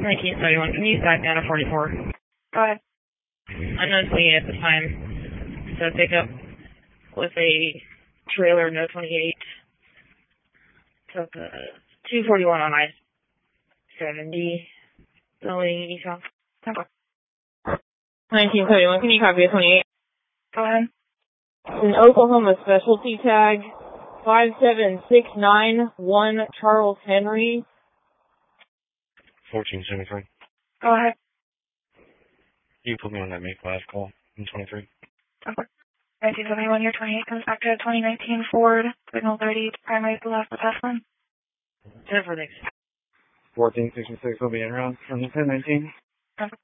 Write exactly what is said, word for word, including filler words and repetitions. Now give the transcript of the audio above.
nineteen seventy-one, can you back down to forty-four? Go ahead. Unknown fleet at the time. So pick up with a trailer, no twenty-eight. Took uh, two forty-one on I seventy. Going eastbound. nineteen seventy-one, can you copy a twenty-eight? Go ahead. An Oklahoma specialty tag, five seven six nine one Charles Henry. fourteen seventy-three. Go ahead. You put me on that May five call in twenty-three. Okay. nineteen seventy-one, year twenty-eight comes back to a twenty nineteen Ford, signal thirty, primary to left, test one. ten for next. fourteen sixty-six will be in round from the ten nineteen. Okay.